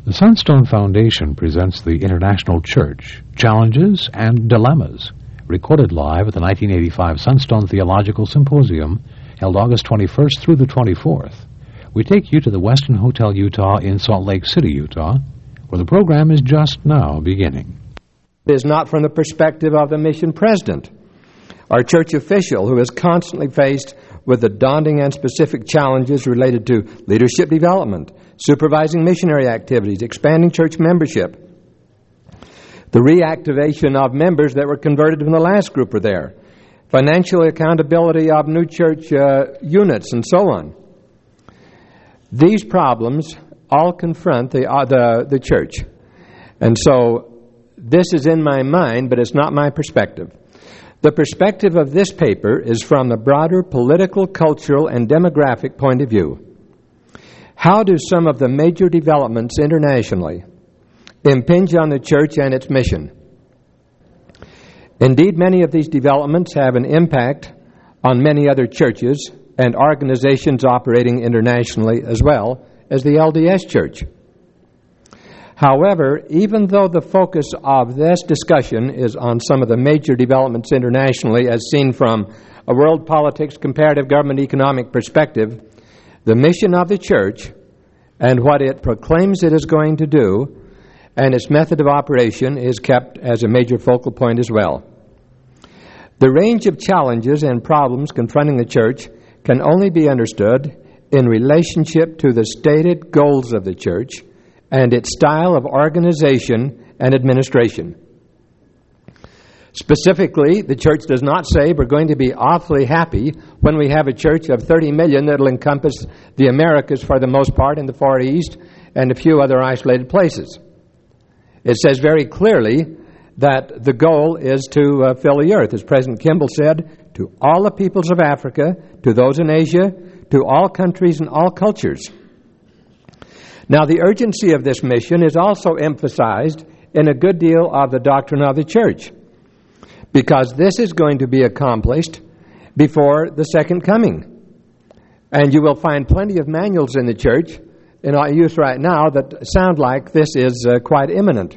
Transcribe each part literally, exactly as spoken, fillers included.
The Sunstone Foundation presents the International Church, Challenges and Dilemmas, recorded live at the nineteen eighty-five Sunstone Theological Symposium, held August twenty-first through the twenty-fourth. We take you to the Westin Hotel Utah in Salt Lake City, Utah, where the program is just now beginning. It is not from the perspective of the mission president or church official who is constantly faced with the daunting and specific challenges related to leadership development, supervising missionary activities, expanding church membership. The reactivation of members that were converted from the last group are there. Financial accountability of new church uh, units and so on. These problems all confront the, uh, the, the church. And so this is in my mind, but it's not my perspective. The perspective of this paper is from the broader political, cultural, and demographic point of view. How do some of the major developments internationally impinge on the church and its mission? Indeed, many of these developments have an impact on many other churches and organizations operating internationally as well as the L D S Church. However, even though the focus of this discussion is on some of the major developments internationally as seen from a world politics, comparative government, economic perspective, the mission of the church and what it proclaims it is going to do and its method of operation is kept as a major focal point as well. The range of challenges and problems confronting the church can only be understood in relationship to the stated goals of the church and its style of organization and administration. Specifically, the church does not say we're going to be awfully happy when we have a church of thirty million that will encompass the Americas for the most part and the Far East and a few other isolated places. It says very clearly that the goal is to uh, fill the earth, as President Kimball said, to all the peoples of Africa, to those in Asia, to all countries and all cultures. Now, the urgency of this mission is also emphasized in a good deal of the doctrine of the church, because this is going to be accomplished before the second coming. And you will find plenty of manuals in the church in our use right now that sound like this is uh, quite imminent.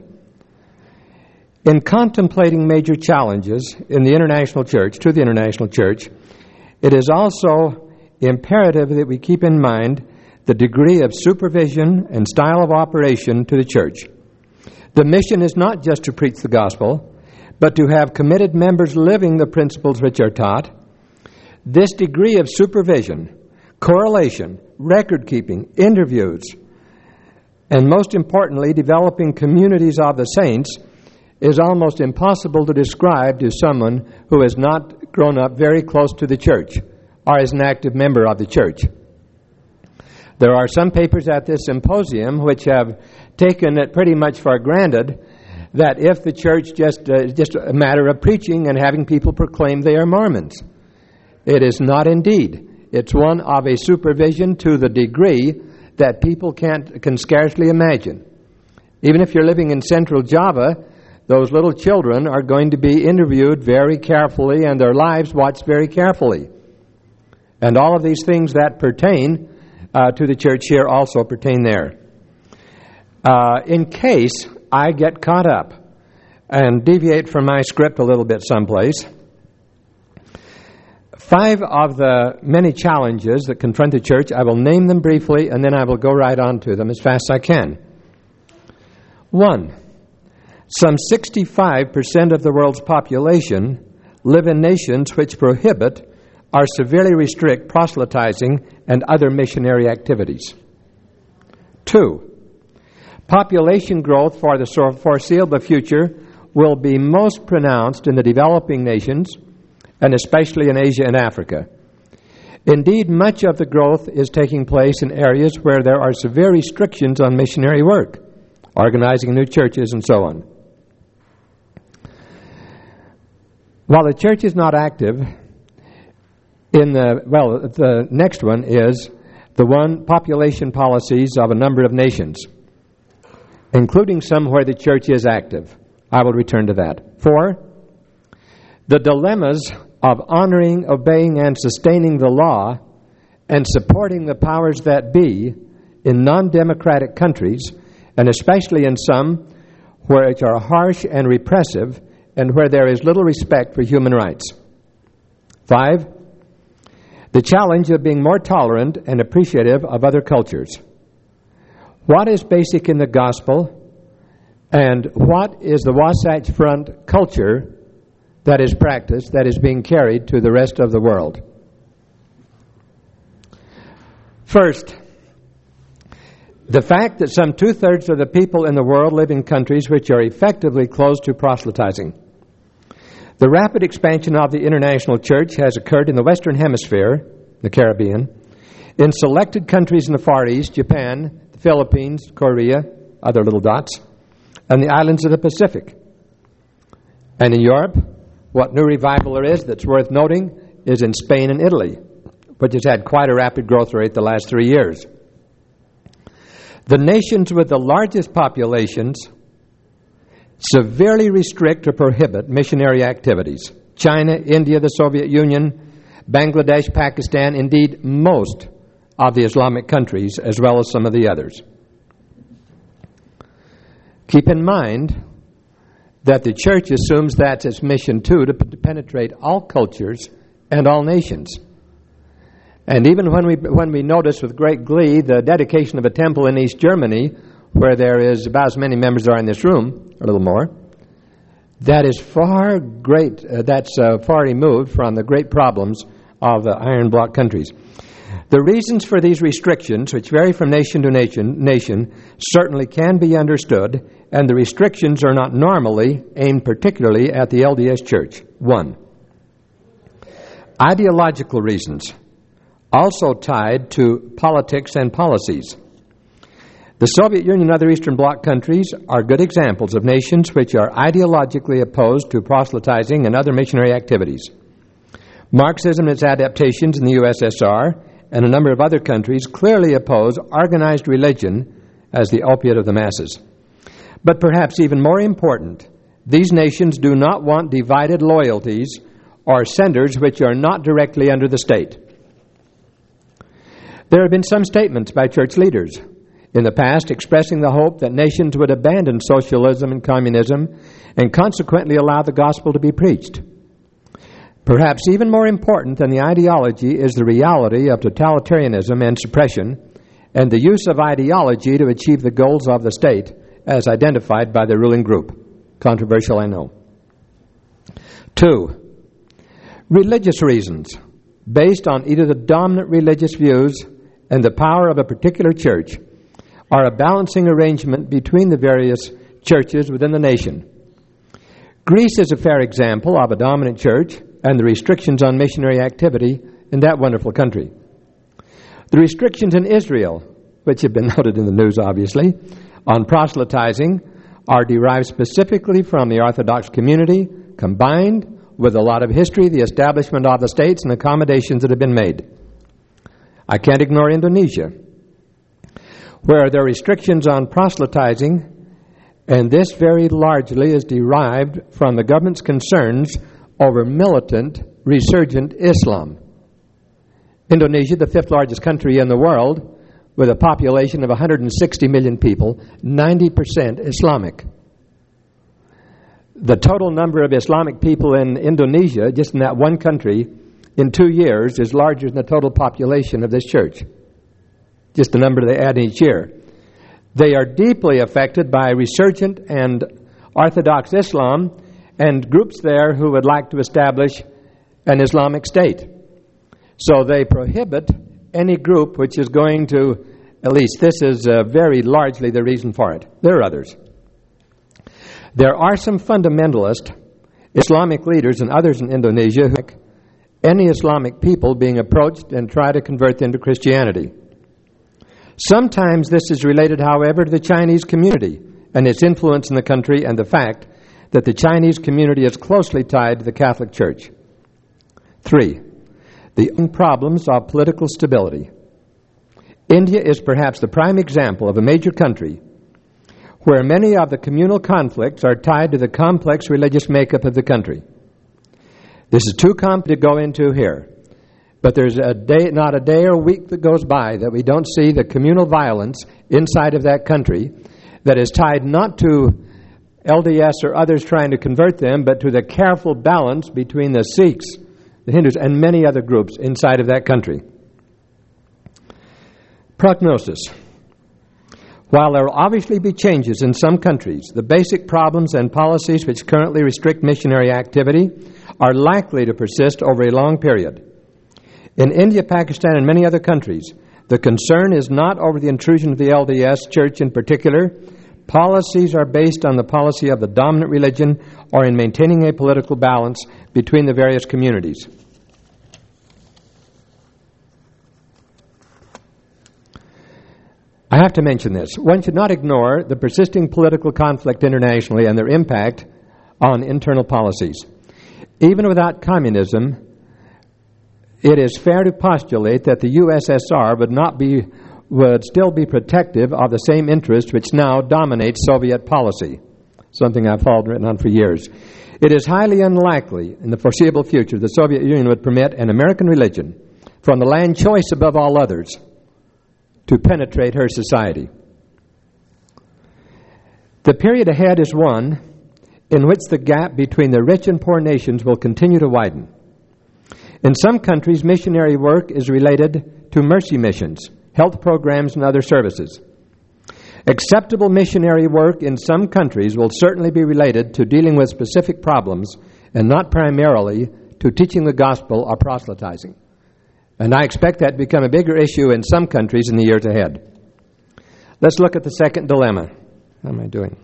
In contemplating major challenges in the international church, to the international church, it is also imperative that we keep in mind the degree of supervision and style of operation to the church. The mission is not just to preach the gospel, but to have committed members living the principles which are taught. This degree of supervision, correlation, record-keeping, interviews, and most importantly, developing communities of the saints is almost impossible to describe to someone who has not grown up very close to the church or is an active member of the church. There are some papers at this symposium which have taken it pretty much for granted that if the church just uh, just a matter of preaching and having people proclaim they are Mormons. It is not indeed. It's one of a supervision to the degree that people can't can scarcely imagine. Even if you're living in central Java, those little children are going to be interviewed very carefully and their lives watched very carefully. And all of these things that pertain uh, to the church here also pertain there. Uh, in case I get caught up and deviate from my script a little bit someplace, five of the many challenges that confront the church, I will name them briefly and then I will go right on to them as fast as I can. One, some sixty-five percent of the world's population live in nations which prohibit or severely restrict proselytizing and other missionary activities. Two, population growth for the foreseeable future will be most pronounced in the developing nations, and especially in Asia and Africa. Indeed, much of the growth is taking place in areas where there are severe restrictions on missionary work, organizing new churches, and so on. While the church is not active, in the, well, the next one is the one population policies of a number of nations, including some where the church is active. I will return to that. Four, the dilemmas of honoring, obeying, and sustaining the law and supporting the powers that be in non-democratic countries and especially in some which are harsh and repressive and where there is little respect for human rights. Five, the challenge of being more tolerant and appreciative of other cultures. What is basic in the gospel, and what is the Wasatch Front culture that is practiced, that is being carried to the rest of the world? First, the fact that some two-thirds of the people in the world live in countries which are effectively closed to proselytizing. The rapid expansion of the international church has occurred in the Western Hemisphere, the Caribbean, in selected countries in the Far East, Japan, the Philippines, Korea, other little dots, and the islands of the Pacific. And in Europe, what new revival there is that's worth noting is in Spain and Italy, which has had quite a rapid growth rate the last three years. The nations with the largest populations severely restrict or prohibit missionary activities. China, India, the Soviet Union, Bangladesh, Pakistan, indeed most of the Islamic countries, as well as some of the others. Keep in mind that the church assumes that's its mission too, to penetrate all cultures and all nations. And even when we when we notice with great glee the dedication of a temple in East Germany, where there is about as many members as are in this room, a little more, that is far great. Uh, that's uh, far removed from the great problems of the iron block countries. The reasons for these restrictions, which vary from nation to nation, nation, certainly can be understood, and the restrictions are not normally aimed particularly at the L D S Church. One, ideological reasons, also tied to politics and policies. The Soviet Union and other Eastern Bloc countries are good examples of nations which are ideologically opposed to proselytizing and other missionary activities. Marxism and its adaptations in the U S S R and a number of other countries clearly oppose organized religion as the opiate of the masses. But perhaps even more important, these nations do not want divided loyalties or senders which are not directly under the state. There have been some statements by church leaders in the past expressing the hope that nations would abandon socialism and communism and consequently allow the gospel to be preached. Perhaps even more important than the ideology is the reality of totalitarianism and suppression and the use of ideology to achieve the goals of the state as identified by the ruling group. Controversial, I know. Two, religious reasons based on either the dominant religious views and the power of a particular church are a balancing arrangement between the various churches within the nation. Greece is a fair example of a dominant church and the restrictions on missionary activity in that wonderful country. The restrictions in Israel, which have been noted in the news obviously, on proselytizing are derived specifically from the Orthodox community, combined with a lot of history, the establishment of the states, and accommodations that have been made. I can't ignore Indonesia, where there are restrictions on proselytizing, and this very largely is derived from the government's concerns over militant, resurgent Islam. Indonesia, the fifth largest country in the world, with a population of one hundred sixty million people, ninety percent Islamic. The total number of Islamic people in Indonesia, just in that one country, in two years is larger than the total population of this church. Just the number they add each year. They are deeply affected by resurgent and Orthodox Islam and groups there who would like to establish an Islamic state. So they prohibit any group which is going to, at least this is uh, very largely the reason for it. There are others. There are some fundamentalist Islamic leaders and others in Indonesia who like any Islamic people being approached and try to convert them to Christianity. Sometimes this is related, however, to the Chinese community and its influence in the country and the fact that the Chinese community is closely tied to the Catholic Church. Three, the problems of political stability. India is perhaps the prime example of a major country where many of the communal conflicts are tied to the complex religious makeup of the country. This is too complex to go into here, but there's a day, not a day or week that goes by that we don't see the communal violence inside of that country that is tied not to L D S or others trying to convert them, but to the careful balance between the Sikhs, the Hindus, and many other groups inside of that country. Prognosis. While there will obviously be changes in some countries, the basic problems and policies which currently restrict missionary activity are likely to persist over a long period. In India, Pakistan, and many other countries, the concern is not over the intrusion of the L D S Church in particular. Policies are based on the policy of the dominant religion or in maintaining a political balance between the various communities. I have to mention this. One should not ignore the persisting political conflict internationally and their impact on internal policies. Even without communism, it is fair to postulate that the U S S R would not be would still be protective of the same interests which now dominate Soviet policy, something I've followed and written on for years. It is highly unlikely in the foreseeable future the Soviet Union would permit an American religion, from the land choice above all others, to penetrate her society. The period ahead is one in which the gap between the rich and poor nations will continue to widen. In some countries, missionary work is related to mercy missions, health programs, and other services. Acceptable missionary work in some countries will certainly be related to dealing with specific problems and not primarily to teaching the gospel or proselytizing. And I expect that to become a bigger issue in some countries in the years ahead. Let's look at the second dilemma. How am I doing?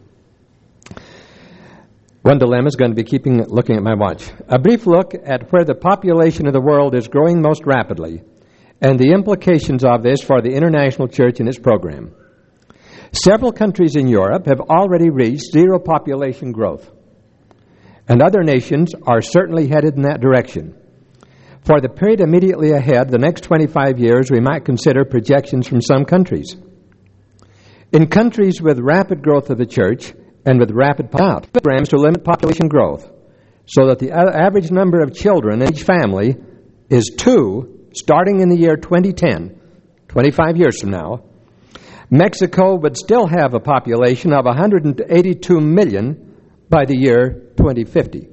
One dilemma is going to be keeping looking at my watch. A brief look at where the population of the world is growing most rapidly and the implications of this for the international church and its program. Several countries in Europe have already reached zero population growth, and other nations are certainly headed in that direction. For the period immediately ahead, the next twenty-five years, we might consider projections from some countries. In countries with rapid growth of the church and with rapid programs to limit population growth so that the average number of children in each family is two, starting in the year twenty ten, twenty-five years from now, Mexico would still have a population of one hundred eighty-two million by the year twenty fifty.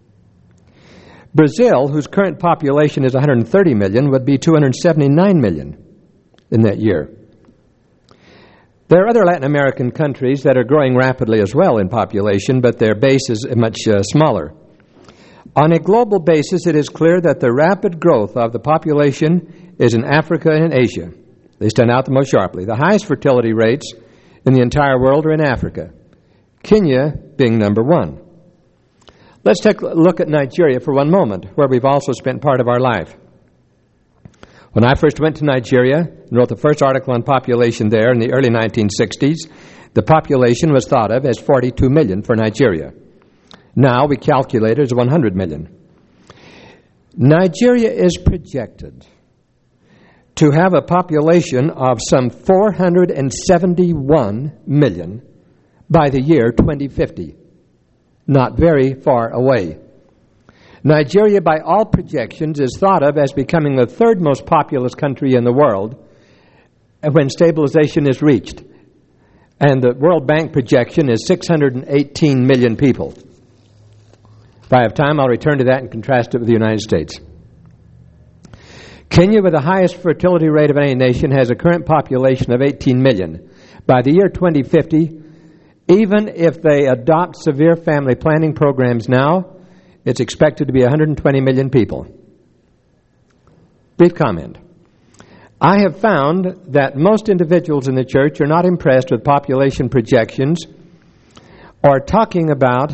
Brazil, whose current population is one hundred thirty million, would be two hundred seventy-nine million in that year. There are other Latin American countries that are growing rapidly as well in population, but their base is much uh, smaller. On a global basis, it is clear that the rapid growth of the population is in Africa and in Asia. They stand out the most sharply. The highest fertility rates in the entire world are in Africa, Kenya being number one. Let's take a look at Nigeria for one moment, where we've also spent part of our life. When I first went to Nigeria and wrote the first article on population there in the early nineteen sixties, the population was thought of as forty-two million for Nigeria. Now we calculate it as one hundred million. Nigeria is projected to have a population of some four hundred seventy-one million by the year twenty fifty. Not very far away. Nigeria, by all projections, is thought of as becoming the third most populous country in the world when stabilization is reached. And the World Bank projection is six hundred eighteen million people. If I have time, I'll return to that and contrast it with the United States. Kenya, with the highest fertility rate of any nation, has a current population of eighteen million. By the year twenty fifty, even if they adopt severe family planning programs now, it's expected to be one hundred twenty million people. Brief comment. I have found that most individuals in the church are not impressed with population projections or talking about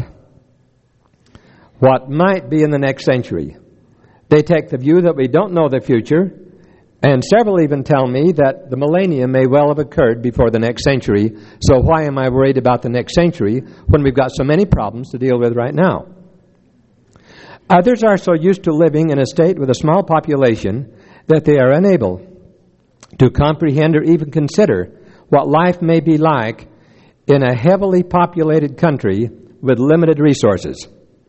what might be in the next century. They take the view that we don't know the future, and several even tell me that the millennium may well have occurred before the next century, so why am I worried about the next century when we've got so many problems to deal with right now? Others are so used to living in a state with a small population that they are unable to comprehend or even consider what life may be like in a heavily populated country with limited resources.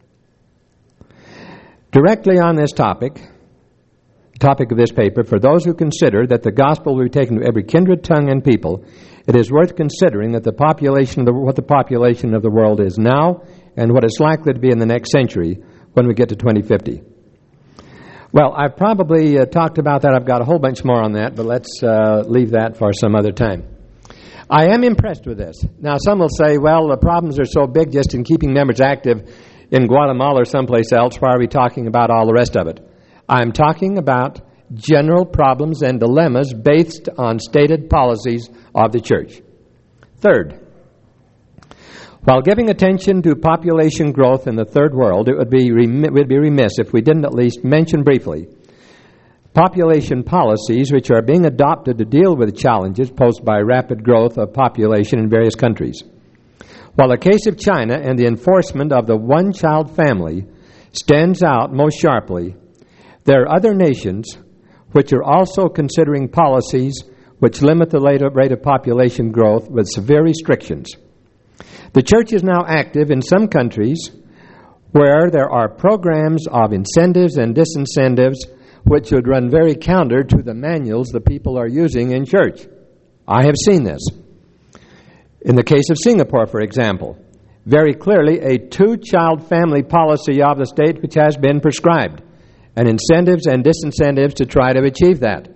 Directly on this topic, topic of this paper, for those who consider that the gospel will be taken to every kindred, tongue, and people, it is worth considering that the population of the, what the population of the world is now and what it's likely to be in the next century when we get to twenty fifty. Well, I've probably uh, talked about that. I've got a whole bunch more on that, but let's uh, leave that for some other time. I am impressed with this. Now, some will say, well, the problems are so big just in keeping members active in Guatemala or someplace else. Why are we talking about all the rest of it? I'm talking about general problems and dilemmas based on stated policies of the church. Third, while giving attention to population growth in the third world, it would be rem- would be remiss if we didn't at least mention briefly population policies which are being adopted to deal with challenges posed by rapid growth of population in various countries. While the case of China and the enforcement of the one-child family stands out most sharply, there are other nations which are also considering policies which limit the rate of population growth with severe restrictions. The church is now active in some countries where there are programs of incentives and disincentives which would run very counter to the manuals the people are using in church. I have seen this. In the case of Singapore, for example, very clearly a two-child family policy of the state which has been prescribed, and incentives and disincentives to try to achieve that.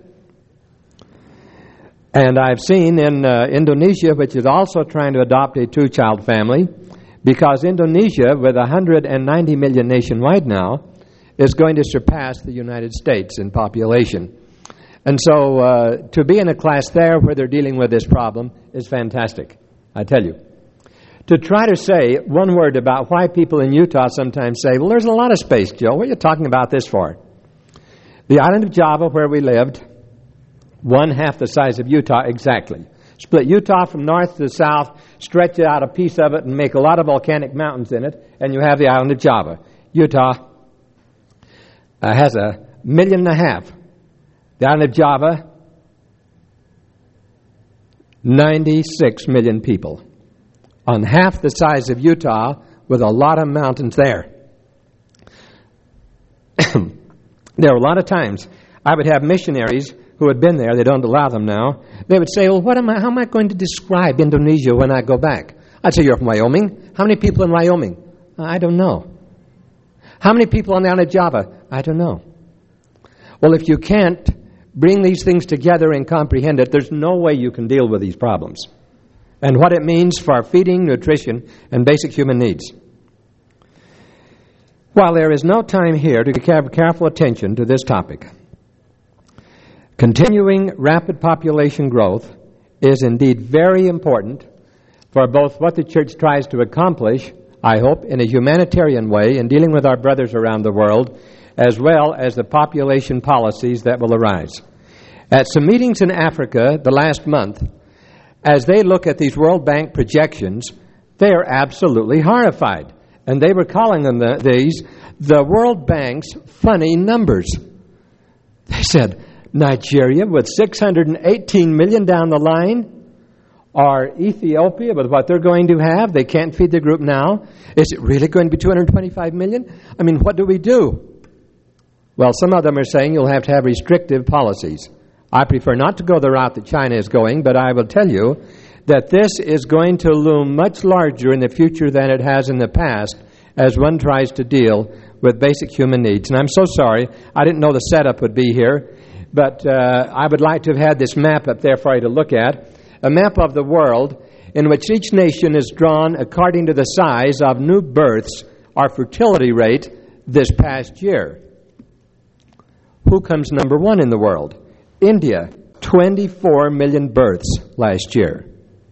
And I've seen in uh, Indonesia, which is also trying to adopt a two-child family, because Indonesia, with one hundred ninety million nationwide now, is going to surpass the United States in population. And so uh, to be in a class there where they're dealing with this problem is fantastic, I tell you. To try to say one word about why people in Utah sometimes say, well, there's a lot of space, Joe. What are you talking about this for? The island of Java, where we lived, one half the size of Utah exactly. Split Utah from north to south, stretch out a piece of it and make a lot of volcanic mountains in it, and you have the island of Java. Utah uh, has a million and a half. The island of Java, ninety-six million people. On half the size of Utah with a lot of mountains there. There were a lot of times I would have missionaries who had been there, they don't allow them now, they would say, well, what am I, how am I going to describe Indonesia when I go back? I'd say, you're from Wyoming. How many people in Wyoming? I don't know. How many people on the island of Java? I don't know. Well, if you can't bring these things together and comprehend it, there's no way you can deal with these problems and what it means for feeding, nutrition, and basic human needs. While there is no time here to give careful attention to this topic, continuing rapid population growth is indeed very important for both what the church tries to accomplish, I hope, in a humanitarian way in dealing with our brothers around the world, as well as the population policies that will arise. At some meetings in Africa the last month, as they look at these World Bank projections, they are absolutely horrified. And they were calling them the, these the World Bank's funny numbers. They said, Nigeria with six hundred eighteen million down the line, or Ethiopia with what they're going to have, they can't feed the group now. Is it really going to be two hundred twenty-five million? I mean, what do we do? Well, some of them are saying you'll have to have restrictive policies. I prefer not to go the route that China is going, but I will tell you that this is going to loom much larger in the future than it has in the past as one tries to deal with basic human needs. And I'm so sorry, I didn't know the setup would be here, but uh, I would like to have had this map up there for you to look at, a map of the world in which each nation is drawn according to the size of new births or fertility rate this past year. Who comes number one in the world? India, twenty-four million births last year.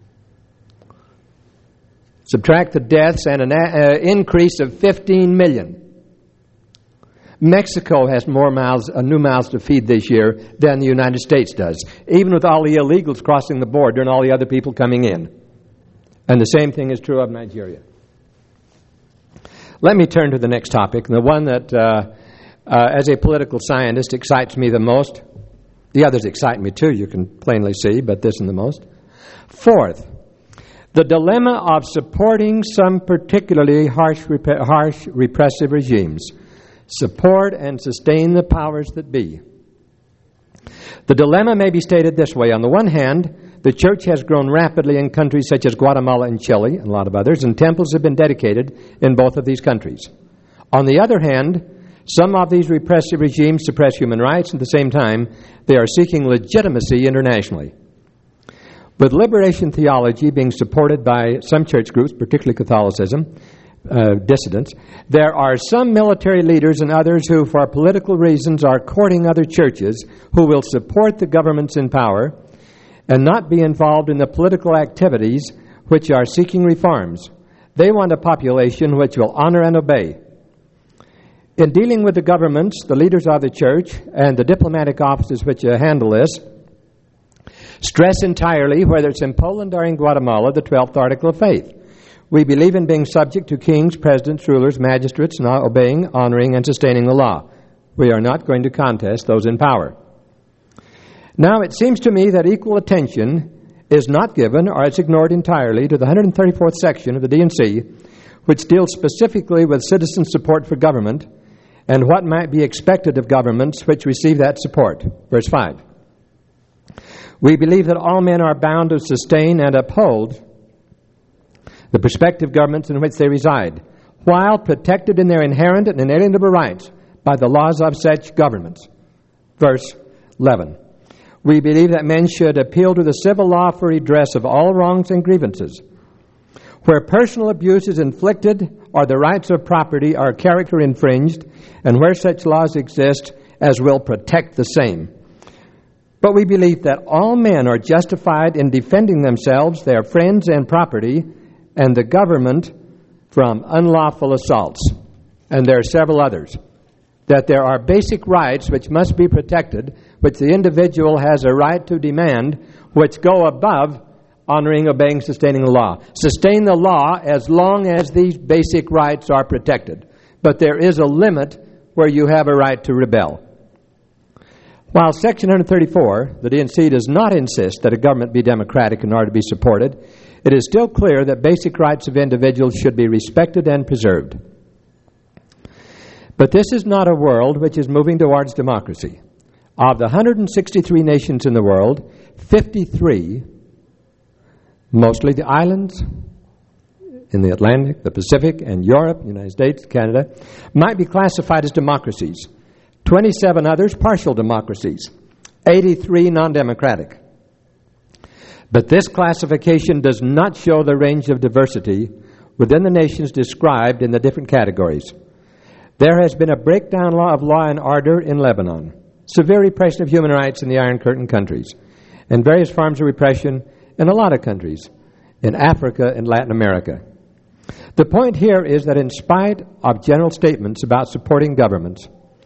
Subtract the deaths and an uh, increase of fifteen million. Mexico has more mouths, uh, new mouths to feed this year than the United States does, even with all the illegals crossing the border and all the other people coming in. And the same thing is true of Nigeria. Let me turn to the next topic, the one that, uh, uh, as a political scientist, excites me the most. The others excite me too, you can plainly see, but this and the most. Fourth, the dilemma of supporting some particularly harsh, rep- harsh repressive regimes. Support and sustain the powers that be. The dilemma may be stated this way. On the one hand, the church has grown rapidly in countries such as Guatemala and Chile, and a lot of others, and temples have been dedicated in both of these countries. On the other hand, some of these repressive regimes suppress human rights. At the same time, they are seeking legitimacy internationally. With liberation theology being supported by some church groups, particularly Catholicism, uh, dissidents, there are some military leaders and others who, for political reasons, are courting other churches who will support the governments in power and not be involved in the political activities which are seeking reforms. They want a population which will honor and obey. In dealing with the governments, the leaders of the church, and the diplomatic offices which uh, handle this, stress entirely, whether it's in Poland or in Guatemala, the twelfth Article of Faith. We believe in being subject to kings, presidents, rulers, magistrates, not obeying, honoring, and sustaining the law. We are not going to contest those in power. Now, it seems to me that equal attention is not given or is ignored entirely to the one hundred thirty-fourth section of the D and C, which deals specifically with citizen support for government and what might be expected of governments which receive that support. Verse five. We believe that all men are bound to sustain and uphold the prospective governments in which they reside, while protected in their inherent and inalienable rights by the laws of such governments. Verse eleven. We believe that men should appeal to the civil law for redress of all wrongs and grievances. Where personal abuse is inflicted or the rights of property or character infringed, and where such laws exist as will protect the same. But we believe that all men are justified in defending themselves, their friends and property, and the government from unlawful assaults. And there are several others. That there are basic rights which must be protected, which the individual has a right to demand, which go above honoring, obeying, sustaining the law. Sustain the law as long as these basic rights are protected. But there is a limit where you have a right to rebel. While Section one hundred thirty-four, the D and C, does not insist that a government be democratic in order to be supported, it is still clear that basic rights of individuals should be respected and preserved. But this is not a world which is moving towards democracy. Of the one hundred sixty-three nations in the world, fifty-three, mostly the islands in the Atlantic, the Pacific, and Europe, United States, Canada, might be classified as democracies. twenty-seven others partial democracies. eighty-three non-democratic. But this classification does not show the range of diversity within the nations described in the different categories. There has been a breakdown law of law and order in Lebanon, severe repression of human rights in the Iron Curtain countries, and various forms of repression in a lot of countries, in Africa and Latin America. The point here is that in spite of general statements about supporting governments,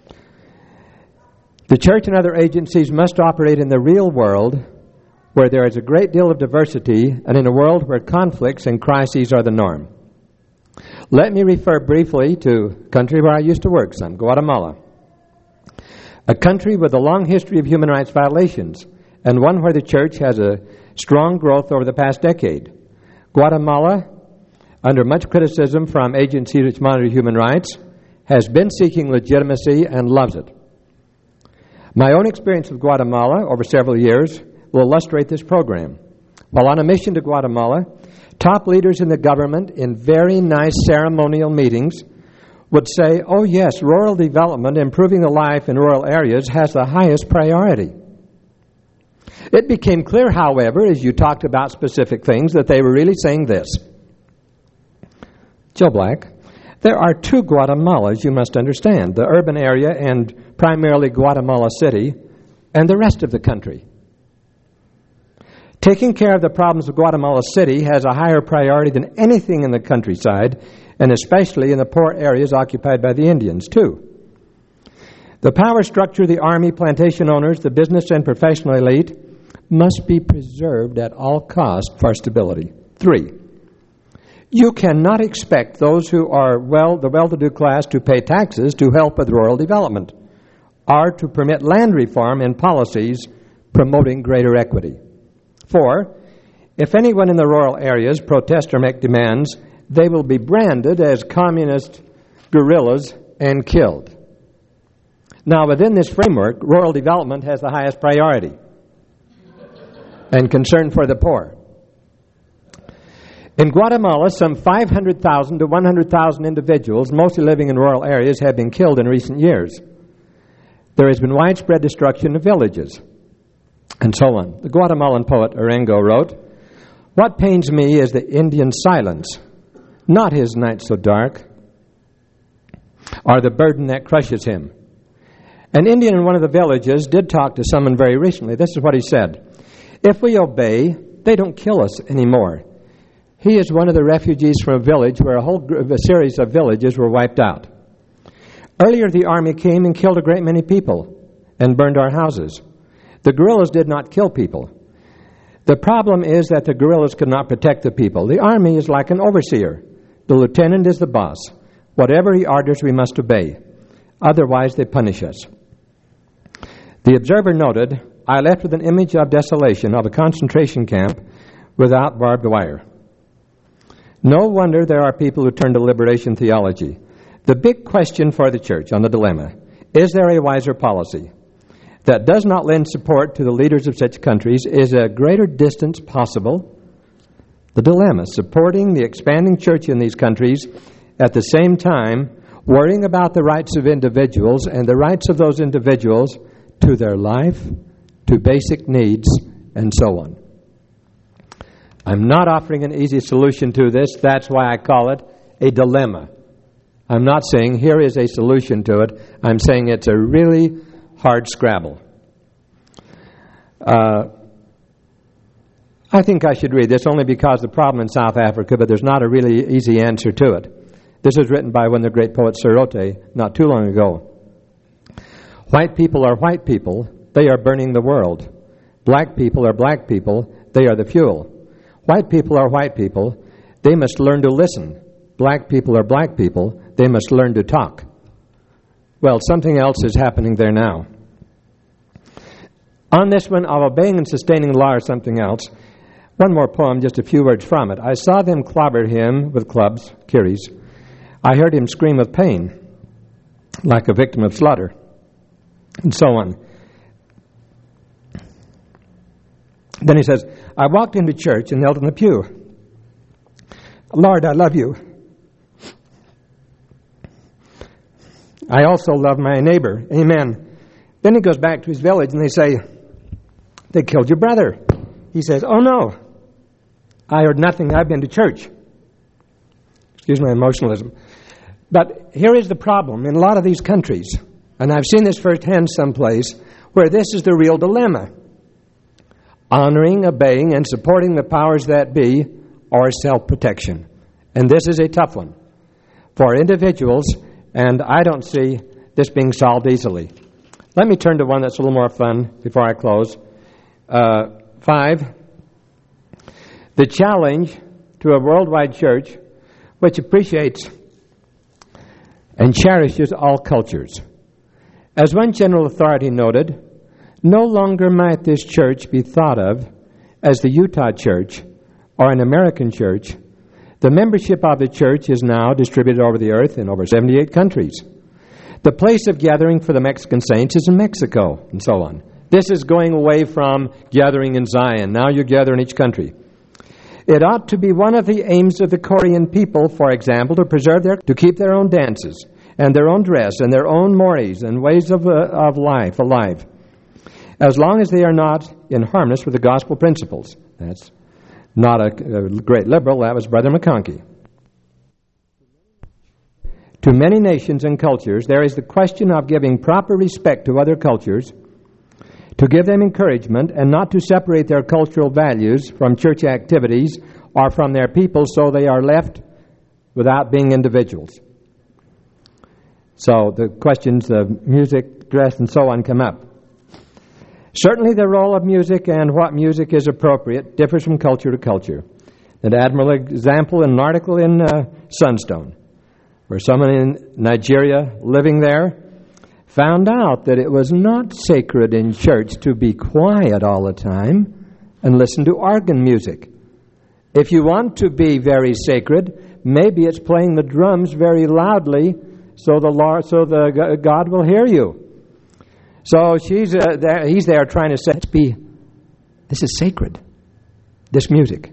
the church and other agencies must operate in the real world where there is a great deal of diversity and in a world where conflicts and crises are the norm. Let me refer briefly to a country where I used to work some, Guatemala. A country with a long history of human rights violations and one where the church has a strong growth over the past decade. Guatemala, under much criticism from agencies which monitor human rights, has been seeking legitimacy and loves it. My own experience with Guatemala over several years will illustrate this program. While on a mission to Guatemala, top leaders in the government in very nice ceremonial meetings would say, oh yes, rural development, improving the life in rural areas has the highest priority. It became clear, however, as you talked about specific things, that they were really saying this. Joe Black, there are two Guatemalas you must understand, the urban area and primarily Guatemala City, and the rest of the country. Taking care of the problems of Guatemala City has a higher priority than anything in the countryside, and especially in the poor areas occupied by the Indians, too. The power structure of the army, plantation owners, the business and professional elite must be preserved at all costs for stability. Three, you cannot expect those who are well, the well-to-do class to pay taxes to help with rural development or to permit land reform and policies promoting greater equity. Four, if anyone in the rural areas protest or make demands, they will be branded as communist guerrillas and killed. Now, within this framework, rural development has the highest priority. and concern for the poor. In Guatemala, some five hundred thousand to one hundred thousand individuals, mostly living in rural areas, have been killed in recent years. There has been widespread destruction of villages, and so on. The Guatemalan poet Arengo wrote, "What pains me is the Indian silence, not his night so dark, or the burden that crushes him." An Indian in one of the villages did talk to someone very recently. This is what he said: "If we obey, they don't kill us anymore." He is one of the refugees from a village where a whole group, a series of villages were wiped out. Earlier, the army came and killed a great many people and burned our houses. The guerrillas did not kill people. The problem is that the guerrillas could not protect the people. The army is like an overseer. The lieutenant is the boss. Whatever he orders, we must obey. Otherwise, they punish us. The Observer noted, "I left with an image of desolation of a concentration camp without barbed wire." No wonder there are people who turn to liberation theology. The big question for the church on the dilemma, is there a wiser policy that does not lend support to the leaders of such countries? Is a greater distance possible? The dilemma, supporting the expanding church in these countries, at the same time worrying about the rights of individuals and the rights of those individuals to their life, to basic needs, and so on. I'm not offering an easy solution to this. That's why I call it a dilemma. I'm not saying here is a solution to it. I'm saying it's a really hard scrabble. Uh, I think I should read this only because the problem in South Africa, but there's not a really easy answer to it. This was written by one of the great poets, Serote, not too long ago. "White people are white people. They are burning the world. Black people are black people. They are the fuel. White people are white people. They must learn to listen. Black people are black people. They must learn to talk." Well, something else is happening there now. On this one of obeying and sustaining law or something else, one more poem, just a few words from it. "I saw them clobber him with clubs, kiris. I heard him scream with pain, like a victim of slaughter," and so on. Then he says, "I walked into church and knelt in the pew. Lord, I love you. I also love my neighbor. Amen." Then he goes back to his village and they say, "They killed your brother." He says, "Oh no, I heard nothing. I've been to church." Excuse my emotionalism. But here is the problem in a lot of these countries, and I've seen this firsthand someplace, where this is the real dilemma. Honoring, obeying, and supporting the powers that be, or self-protection. And this is a tough one for individuals, and I don't see this being solved easily. Let me turn to one that's a little more fun before I close. Uh, five, the challenge to a worldwide church which appreciates and cherishes all cultures. As one general authority noted, no longer might this church be thought of as the Utah church or an American church. The membership of the church is now distributed over the earth in over seventy-eight countries. The place of gathering for the Mexican saints is in Mexico, and so on. This is going away from gathering in Zion. Now you gather in each country. It ought to be one of the aims of the Korean people, for example, to preserve their, to keep their own dances and their own dress and their own mores and ways of, uh, of life alive, as long as they are not in harmony with the gospel principles. That's not a, a great liberal. That was Brother McConkie. To many nations and cultures, there is the question of giving proper respect to other cultures, to give them encouragement, and not to separate their cultural values from church activities or from their people so they are left without being individuals. So the questions of music, dress, and so on come up. Certainly the role of music and what music is appropriate differs from culture to culture. An admirable example in an article in uh, Sunstone, where someone in Nigeria living there found out that it was not sacred in church to be quiet all the time and listen to organ music. If you want to be very sacred, maybe it's playing the drums very loudly so the Lord, so the God will hear you. So she's uh, there, he's there trying to say, let's be This is sacred, this music.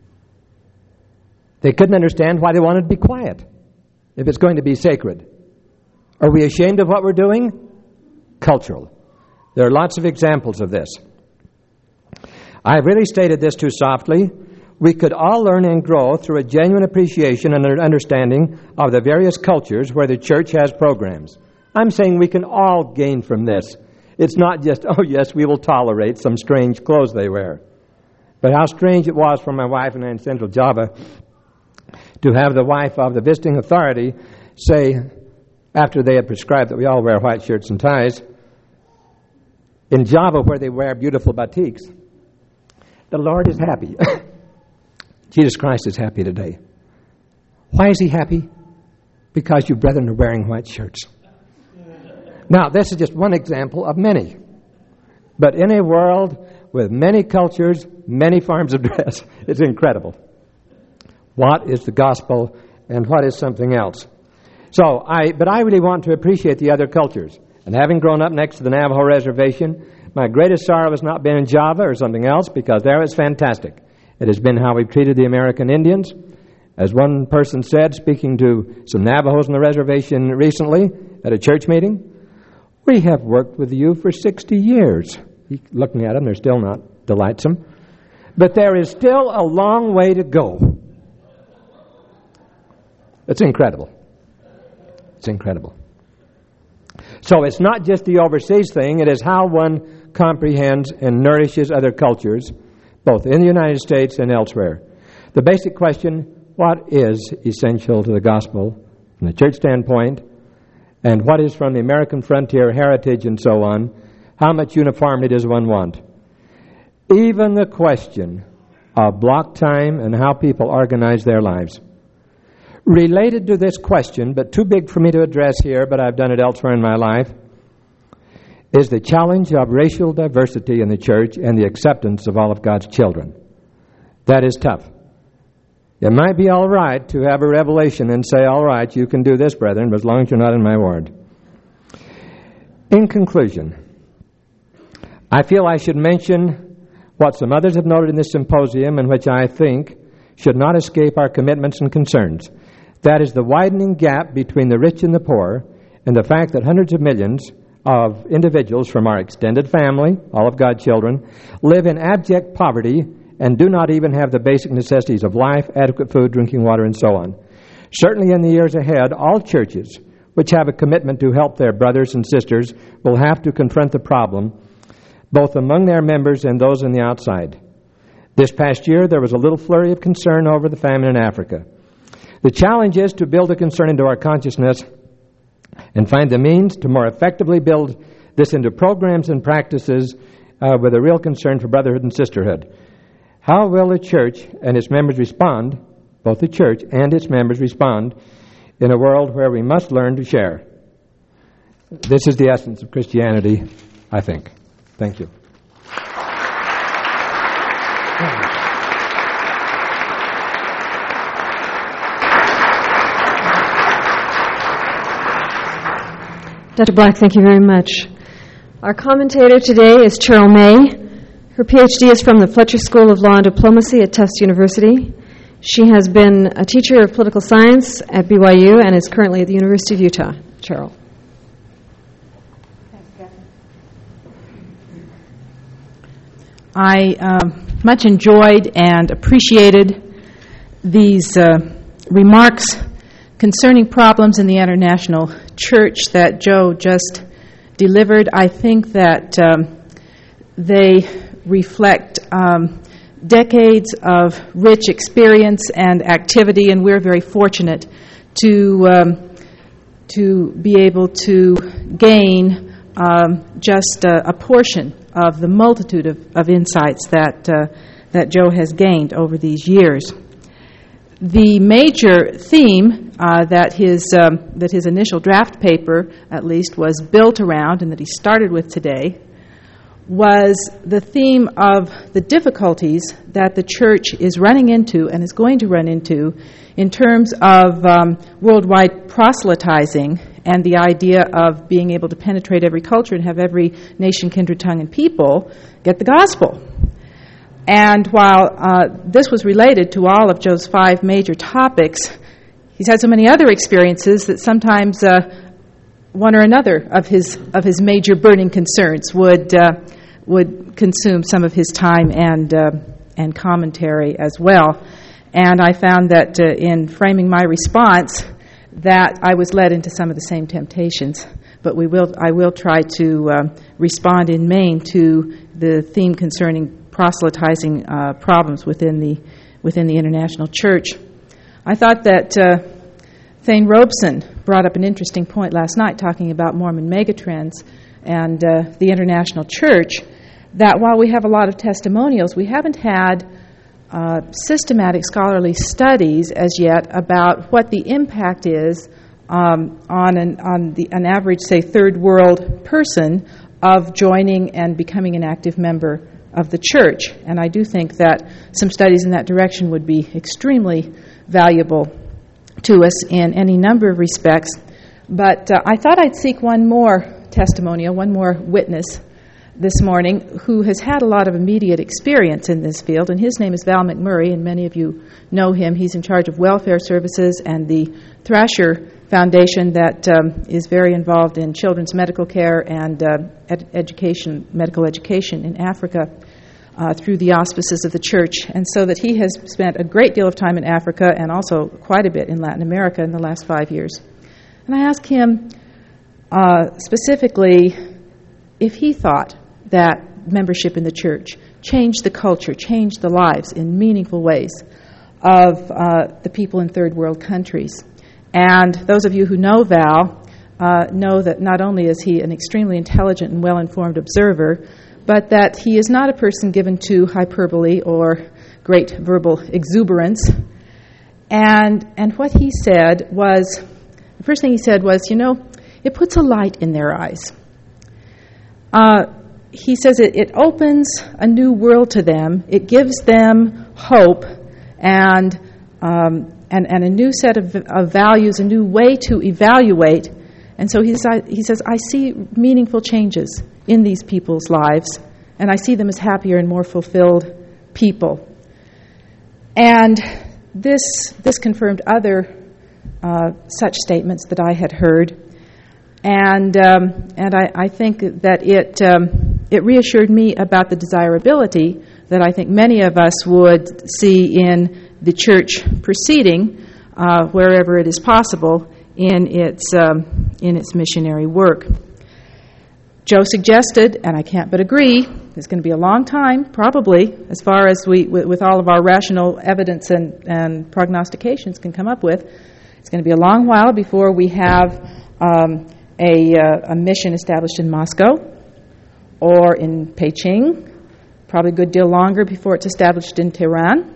They couldn't understand why they wanted to be quiet if it's going to be sacred. Are we ashamed of what we're doing? Cultural. There are lots of examples of this. I've really stated this too softly. We could all learn and grow through a genuine appreciation and understanding of the various cultures where the church has programs. I'm saying we can all gain from this. It's not just, oh yes, we will tolerate some strange clothes they wear. But how strange it was for my wife and I in Central Java to have the wife of the visiting authority say, after they had prescribed that we all wear white shirts and ties, in Java where they wear beautiful batiks, the Lord is happy. Jesus Christ is happy today. Why is he happy? Because you brethren are wearing white shirts. Now, this is just one example of many. But in a world with many cultures, many forms of dress, it's incredible. What is the gospel and what is something else? So, I, but I really want to appreciate the other cultures. And having grown up next to the Navajo reservation, my greatest sorrow has not been in Java or something else, because there it's fantastic. It has been how we've treated the American Indians. As one person said, speaking to some Navajos on the reservation recently at a church meeting, we have worked with you for sixty years. Looking at them, they're still not delightsome. But there is still a long way to go. It's incredible. It's incredible. So it's not just the overseas thing, it is how one comprehends and nourishes other cultures, both in the United States and elsewhere. The basic question, what is essential to the gospel from the church standpoint, and what is from the American frontier heritage and so on, how much uniformity does one want? Even the question of block time and how people organize their lives. Related to this question, but too big for me to address here, but I've done it elsewhere in my life, is the challenge of racial diversity in the church and the acceptance of all of God's children. That is tough. It might be all right to have a revelation and say, all right, you can do this, brethren, but as long as you're not in my ward. In conclusion, I feel I should mention what some others have noted in this symposium, and which I think should not escape our commitments and concerns. That is the widening gap between the rich and the poor, and the fact that hundreds of millions of individuals from our extended family, all of God's children, live in abject poverty and do not even have the basic necessities of life, adequate food, drinking water, and so on. Certainly in the years ahead, all churches which have a commitment to help their brothers and sisters will have to confront the problem, both among their members and those on the outside. This past year, there was a little flurry of concern over the famine in Africa. The challenge is to build a concern into our consciousness and find the means to more effectively build this into programs and practices uh, with a real concern for brotherhood and sisterhood. How will the church and its members respond, both the church and its members respond, in a world where we must learn to share? This is the essence of Christianity, I think. Thank you. Doctor Black, thank you very much. Our commentator today is Cheryl May. Her P H D is from the Fletcher School of Law and Diplomacy at Tufts University. She has been a teacher of political science at B Y U and is currently at the University of Utah. Cheryl. I uh, much enjoyed and appreciated these uh, remarks concerning problems in the international church that Joe just delivered. I think that um, they reflect um, decades of rich experience and activity, and we're very fortunate to um, to be able to gain um, just a, a portion of the multitude of, of insights that uh, that Joe has gained over these years. The major theme uh, that his um, that his initial draft paper, at least, was built around, and that he started with today, was the theme of the difficulties that the church is running into and is going to run into in terms of um, worldwide proselytizing and the idea of being able to penetrate every culture and have every nation, kindred, tongue, and people get the gospel. And while uh, this was related to all of Joe's five major topics, he's had so many other experiences that sometimes uh, one or another of his of his major burning concerns would uh, would consume some of his time and uh, and commentary as well. And I found that uh, in framing my response, that I was led into some of the same temptations. But we will I will try to uh, respond in main to the theme concerning proselytizing uh, problems within the within the international church. I thought that uh, Thane Robeson brought up an interesting point last night talking about Mormon megatrends and uh, the international church, that while we have a lot of testimonials, we haven't had uh, systematic scholarly studies as yet about what the impact is um, on an on the an average, say, third world person of joining and becoming an active member of the church. And I do think that some studies in that direction would be extremely valuable to us in any number of respects. But uh, I thought I'd seek one more testimonial, one more witness this morning who has had a lot of immediate experience in this field, and his name is Val McMurray, and many of you know him. He's in charge of welfare services and the Thrasher Foundation that um, is very involved in children's medical care and uh, ed- education, medical education in Africa uh, through the auspices of the church. And so that he has spent a great deal of time in Africa and also quite a bit in Latin America in the last five years. And I asked him uh, specifically if he thought that membership in the church changed the culture, changed the lives in meaningful ways of uh, the people in third world countries. And those of you who know Val uh, know that not only is he an extremely intelligent and well-informed observer, but that he is not a person given to hyperbole or great verbal exuberance. And and what he said was, the first thing he said was, you know, it puts a light in their eyes. Uh, he says it, it opens a new world to them. It gives them hope and um, and, and a new set of, of values, a new way to evaluate. And so he, he says, I see meaningful changes in these people's lives, and I see them as happier and more fulfilled people. And this this confirmed other uh, such statements that I had heard. And um, and I, I think that it um, it reassured me about the desirability that I think many of us would see in the church proceeding, uh, wherever it is possible, in its um, in its missionary work. Joe suggested, and I can't but agree, it's going to be a long time, probably, as far as we, with, with all of our rational evidence and, and prognostications can come up with. It's going to be a long while before we have um, a, uh, a mission established in Moscow or in Beijing. Probably a good deal longer before it's established in Tehran.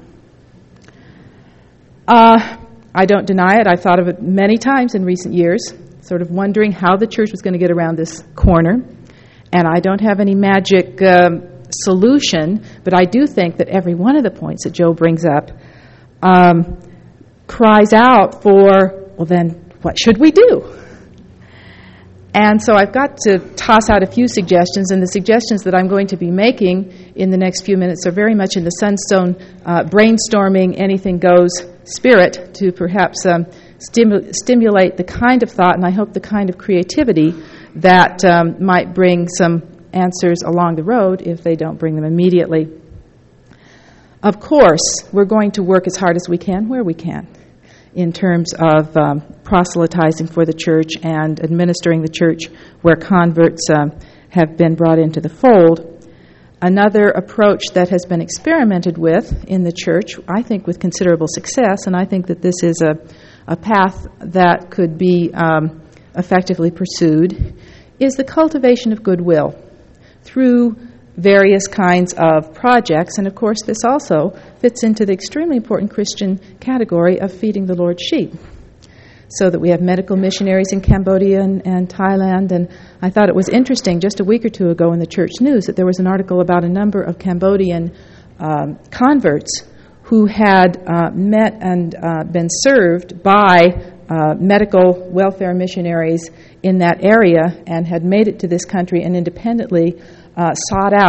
Uh, I don't deny it. I've thought of it many times in recent years, sort of wondering how the church was going to get around this corner. And I don't have any magic um, solution, but I do think that every one of the points that Joe brings up um, cries out for, well, then what should we do? And so I've got to toss out a few suggestions, and the suggestions that I'm going to be making in the next few minutes are very much in the Sunstone uh, brainstorming, anything goes spirit to perhaps um, stimu- stimulate the kind of thought, and I hope the kind of creativity that um, might bring some answers along the road if they don't bring them immediately. Of course, we're going to work as hard as we can where we can in terms of um, proselytizing for the church and administering the church where converts um, have been brought into the fold. Another approach that has been experimented with in the church, I think with considerable success, and I think that this is a, a path that could be um, effectively pursued, is the cultivation of goodwill through various kinds of projects. And of course, this also fits into the extremely important Christian category of feeding the Lord's sheep. So that we have medical missionaries in Cambodia and, and Thailand. And I thought it was interesting just a week or two ago in the church news that there was an article about a number of Cambodian um, converts who had uh, met and uh, been served by uh, medical welfare missionaries in that area and had made it to this country and independently uh, sought out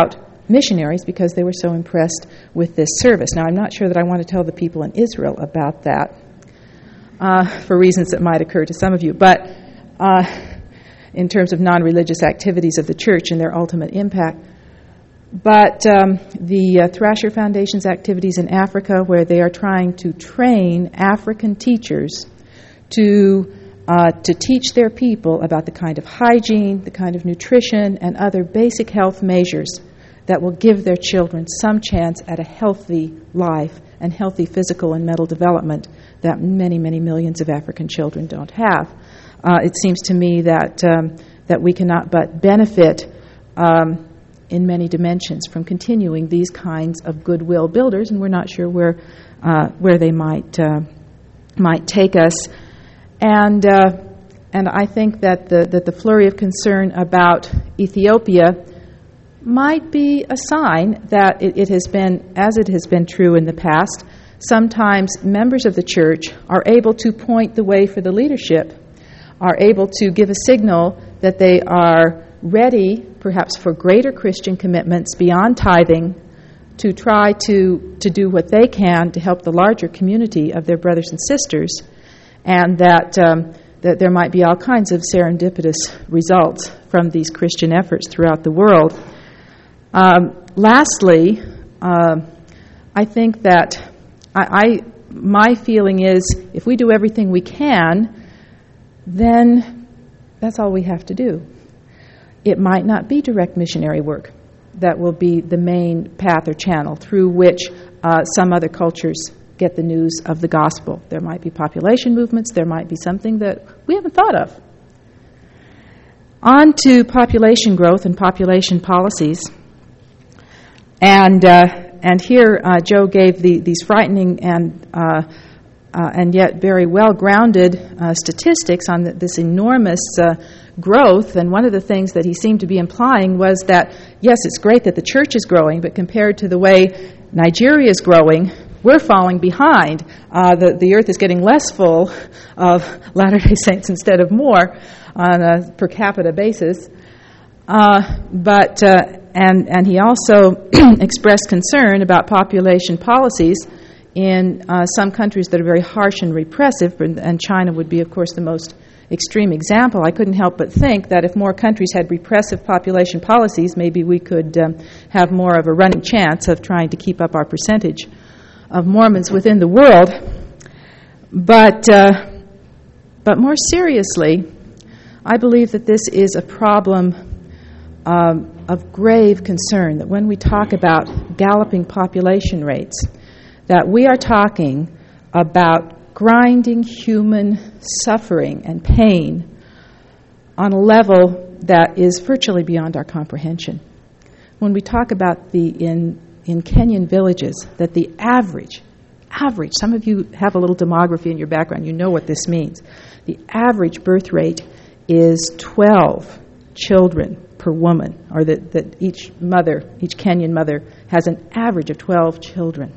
missionaries because they were so impressed with this service. Now, I'm not sure that I want to tell the people in Israel about that uh, for reasons that might occur to some of you, but uh, in terms of non-religious activities of the church and their ultimate impact. But um, the uh, Thrasher Foundation's activities in Africa, where they are trying to train African teachers to uh, to teach their people about the kind of hygiene, the kind of nutrition, and other basic health measures that will give their children some chance at a healthy life and healthy physical and mental development that many, many millions of African children don't have. Uh, it seems to me that um, that we cannot but benefit um, in many dimensions from continuing these kinds of goodwill builders, and we're not sure where uh, where they might uh, might take us. And uh, and I think that the that the flurry of concern about Ethiopia might be a sign that it, it has been, as it has been true in the past, sometimes members of the church are able to point the way for the leadership, are able to give a signal that they are ready, perhaps for greater Christian commitments beyond tithing, to try to, to do what they can to help the larger community of their brothers and sisters, and that, um, that there might be all kinds of serendipitous results from these Christian efforts throughout the world. Um, lastly, uh, I think that I, I my feeling is if we do everything we can, then that's all we have to do. It might not be direct missionary work that will be the main path or channel through which uh, some other cultures get the news of the gospel. There might be population movements. There might be something that we haven't thought of. On to population growth and population policies. And uh, and here uh, Joe gave the, these frightening and uh, uh, and yet very well-grounded uh, statistics on the, this enormous uh, growth. And one of the things that he seemed to be implying was that, yes, it's great that the church is growing, but compared to the way Nigeria is growing, we're falling behind. Uh, the, the earth is getting less full of Latter-day Saints instead of more on a per capita basis. Uh, but uh, and and he also expressed concern about population policies in uh, some countries that are very harsh and repressive, and China would be, of course, the most extreme example. I couldn't help but think that if more countries had repressive population policies, maybe we could um, have more of a running chance of trying to keep up our percentage of Mormons within the world. But uh, but more seriously, I believe that this is a problem Um, of grave concern, that when we talk about galloping population rates, that we are talking about grinding human suffering and pain on a level that is virtually beyond our comprehension. When we talk about the, in, in Kenyan villages, that the average, average, some of you have a little demography in your background, you know what this means. The average birth rate is twelve children per woman, or that, that each mother, each Kenyan mother, has an average of twelve children.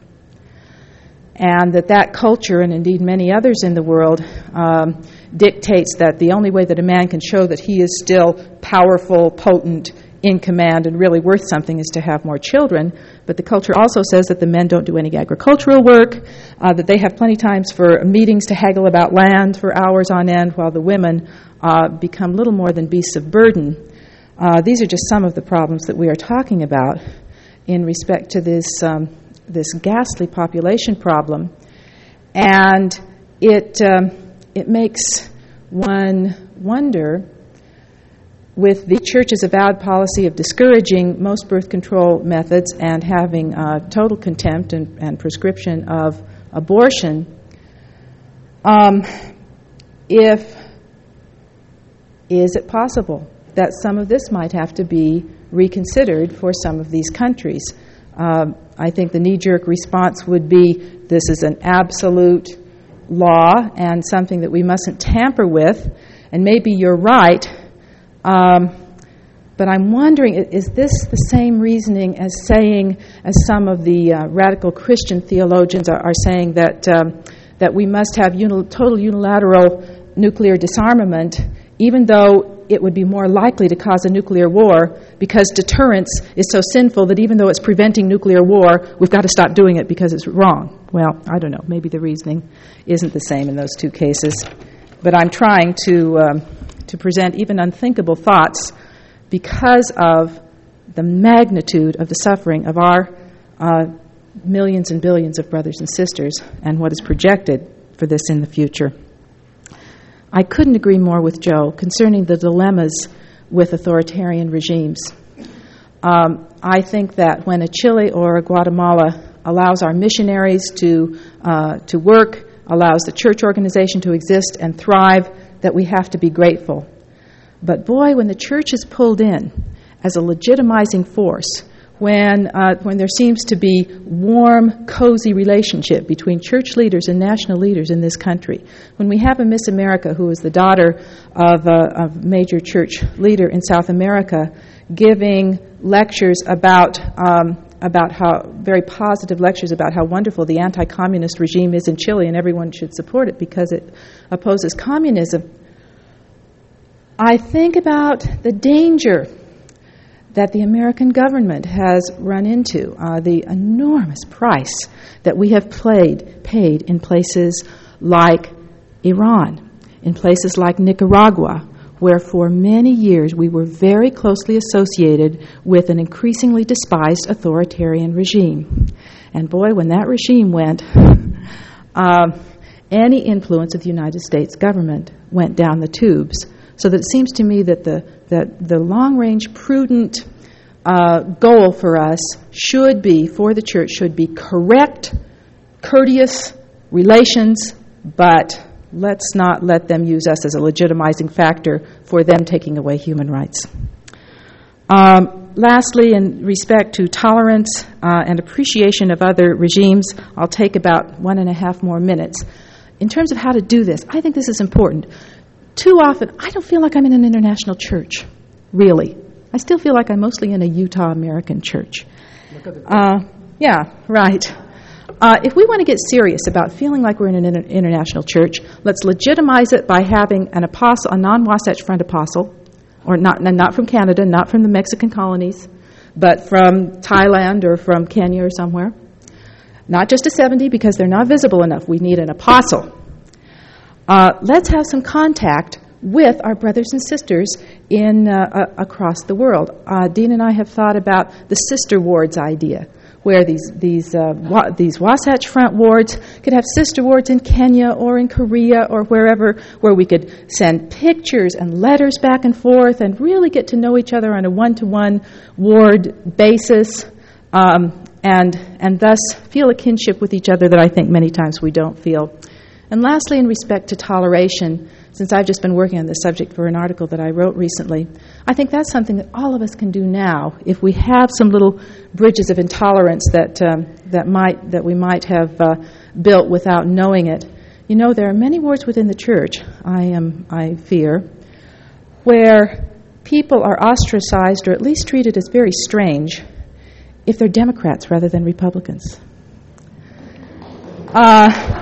And that that culture, and indeed many others in the world, um, dictates that the only way that a man can show that he is still powerful, potent, in command, and really worth something is to have more children. But the culture also says that the men don't do any agricultural work, uh, that they have plenty times for meetings to haggle about land for hours on end, while the women uh, become little more than beasts of burden. Uh, these are just some of the problems that we are talking about in respect to this um, this ghastly population problem, and it um, it makes one wonder, with the Church's avowed policy of discouraging most birth control methods and having uh, total contempt and, and prescription of abortion, um, if is it possible that some of this might have to be reconsidered for some of these countries? Um, I think the knee-jerk response would be, this is an absolute law and something that we mustn't tamper with, and maybe you're right, um, but I'm wondering, is this the same reasoning as saying, as some of the uh, radical Christian theologians are, are saying, that um, that we must have uni- total unilateral nuclear disarmament, even though it would be more likely to cause a nuclear war because deterrence is so sinful that even though it's preventing nuclear war, we've got to stop doing it because it's wrong. Well, I don't know. Maybe the reasoning isn't the same in those two cases. But I'm trying to um, to present even unthinkable thoughts because of the magnitude of the suffering of our uh, millions and billions of brothers and sisters and what is projected for this in the future. I couldn't agree more with Joe concerning the dilemmas with authoritarian regimes. Um, I think that when a Chile or a Guatemala allows our missionaries to uh, to work, allows the church organization to exist and thrive, that we have to be grateful. But boy, when the church is pulled in as a legitimizing force, when uh, when there seems to be warm, cozy relationship between church leaders and national leaders in this country, when we have a Miss America who is the daughter of a, a major church leader in South America giving lectures about um, about how, very positive lectures about how wonderful the anti-communist regime is in Chile and everyone should support it because it opposes communism, I think about the danger that the American government has run into, uh, the enormous price that we have played, paid in places like Iran, in places like Nicaragua, where for many years we were very closely associated with an increasingly despised authoritarian regime. And boy, when that regime went, uh, any influence of the United States government went down the tubes. So that it seems to me that the that the long-range, prudent uh, goal for us should be, for the church, should be correct, courteous relations, but let's not let them use us as a legitimizing factor for them taking away human rights. Um, lastly, in respect to tolerance uh, and appreciation of other regimes, I'll take about one and a half more minutes. In terms of how to do this, I think this is important. Too often, I don't feel like I'm in an international church, really. I still feel like I'm mostly in a Utah American church. Uh, yeah, right. Uh, if we want to get serious about feeling like we're in an inter- international church, let's legitimize it by having an apostle, a non-Wasatch Front apostle, or not, not from Canada, not from the Mexican colonies, but from Thailand or from Kenya or somewhere. Not just a seventy, because they're not visible enough. We need an apostle. Uh, let's have some contact with our brothers and sisters in uh, uh, across the world. Uh, Dean and I have thought about the sister wards idea, where these these uh, wa- these Wasatch Front wards could have sister wards in Kenya or in Korea or wherever, where we could send pictures and letters back and forth and really get to know each other on a one-to-one ward basis, um, and and thus feel a kinship with each other that I think many times we don't feel. And lastly, in respect to toleration, since I've just been working on this subject for an article that I wrote recently, I think that's something that all of us can do now if we have some little bridges of intolerance that um, that might that we might have uh, built without knowing it. You know, there are many wards within the church, I am I fear, where people are ostracized or at least treated as very strange if they're Democrats rather than Republicans. Uh,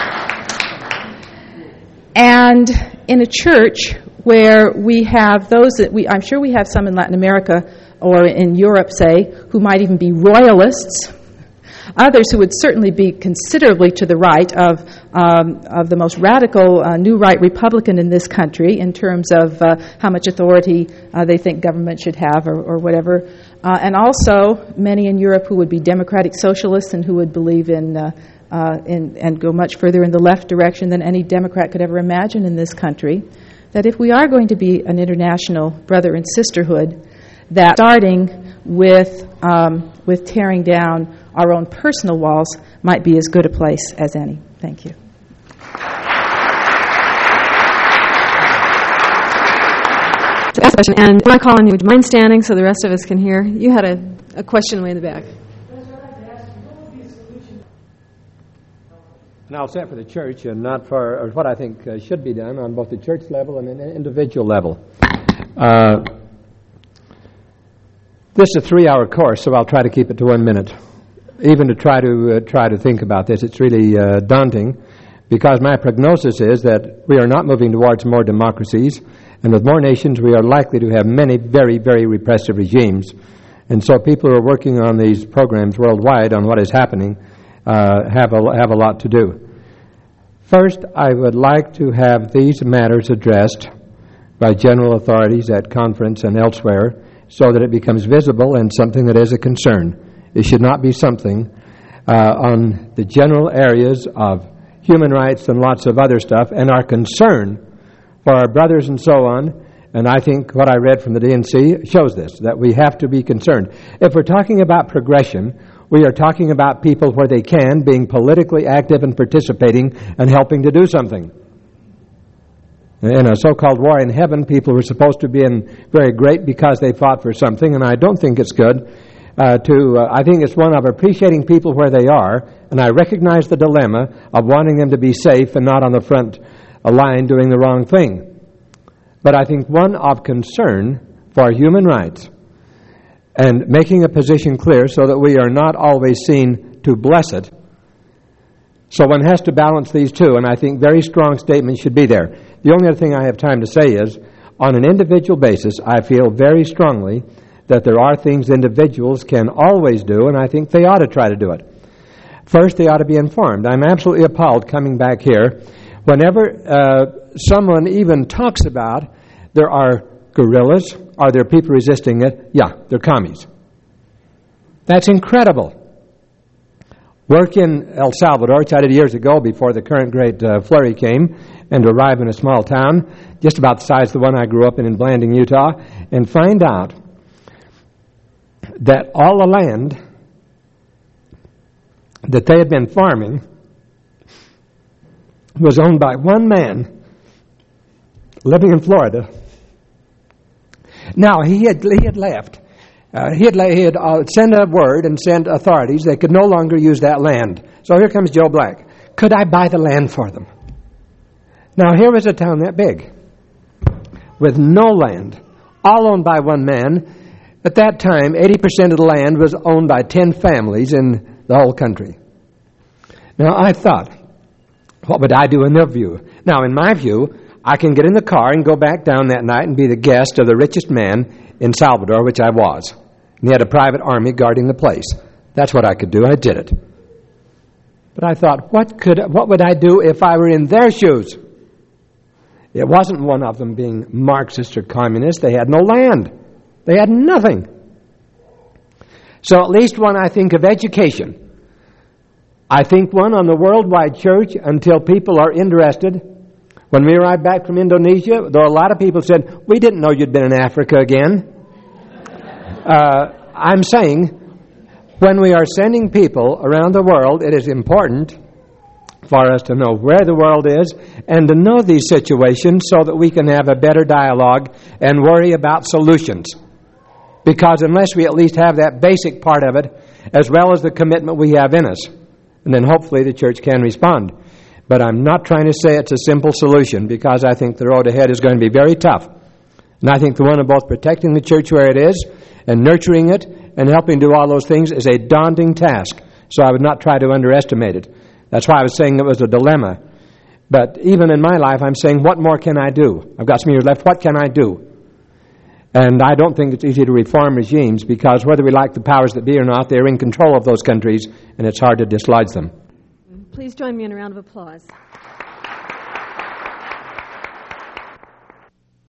And in a church where we have those that we, I'm sure we have some in Latin America or in Europe, say, who might even be royalists, others who would certainly be considerably to the right of um, of the most radical uh, new right Republican in this country in terms of uh, how much authority uh, they think government should have or, or whatever. Uh, and also many in Europe who would be democratic socialists and who would believe in uh, Uh, in, and go much further in the left direction than any Democrat could ever imagine in this country, that if we are going to be an international brother and sisterhood, that starting with um, with tearing down our own personal walls might be as good a place as any. Thank you. And when I call on you, would you mind standing so the rest of us can hear? You had a, a question way in the back. And I'll say it for the church and not for or what I think uh, should be done on both the church level and an individual level. Uh, this is a three-hour course, so I'll try to keep it to one minute. Even to try to uh, try to think about this, it's really uh, daunting because my prognosis is that we are not moving towards more democracies, and with more nations we are likely to have many very, very repressive regimes. And so people who are working on these programs worldwide on what is happening uh, have, a, have a lot to do. First, I would like to have these matters addressed by general authorities at conference and elsewhere so that it becomes visible and something that is a concern. It should not be something uh, on the general areas of human rights and lots of other stuff, and our concern for our brothers and so on. And I think what I read from the D N C shows this, that we have to be concerned. If we're talking about progression, we are talking about people where they can, being politically active and participating and helping to do something. In a so-called war in heaven, people were supposed to be in very great because they fought for something, and I don't think it's good uh, to, uh, I think it's one of appreciating people where they are, and I recognize the dilemma of wanting them to be safe and not on the front line doing the wrong thing. But I think one of concern for human rights and making a position clear so that we are not always seen to bless it. So one has to balance these two, and I think very strong statements should be there. The only other thing I have time to say is, on an individual basis, I feel very strongly that there are things individuals can always do, and I think they ought to try to do it. First, they ought to be informed. I'm absolutely appalled coming back here. Whenever uh, someone even talks about there are guerrillas, are there people resisting it? Yeah, they're commies. That's incredible. Work in El Salvador, which I did years ago before the current great uh, flurry came, and to arrive in a small town, just about the size of the one I grew up in in Blanding, Utah, and find out that all the land that they had been farming was owned by one man living in Florida. Now, he had, he had left. Uh, he had, he had uh, sent a word and sent authorities they could no longer use that land. So here comes Joe Black. Could I buy the land for them? Now, here was a town that big with no land, all owned by one man. At that time, eighty percent of the land was owned by ten families in the whole country. Now, I thought, what would I do in their view? Now, in my view, I can get in the car and go back down that night and be the guest of the richest man in Salvador, which I was. And he had a private army guarding the place. That's what I could do. I did it. But I thought, what could, what would I do if I were in their shoes? It wasn't one of them being Marxist or communist. They had no land. They had nothing. So at least when I think of education, I think one on the worldwide church until people are interested. When we arrived back from Indonesia, there were a lot of people who said, we didn't know you'd been in Africa again. Uh, I'm saying, when we are sending people around the world, it is important for us to know where the world is and to know these situations so that we can have a better dialogue and worry about solutions. Because unless we at least have that basic part of it, as well as the commitment we have in us, and then hopefully the church can respond. But I'm not trying to say it's a simple solution, because I think the road ahead is going to be very tough. And I think the one of both protecting the church where it is and nurturing it and helping do all those things is a daunting task. So I would not try to underestimate it. That's why I was saying it was a dilemma. But even in my life, I'm saying, what more can I do? I've got some years left. What can I do? And I don't think it's easy to reform regimes, because whether we like the powers that be or not, they're in control of those countries, and it's hard to dislodge them. Please join me in a round of applause.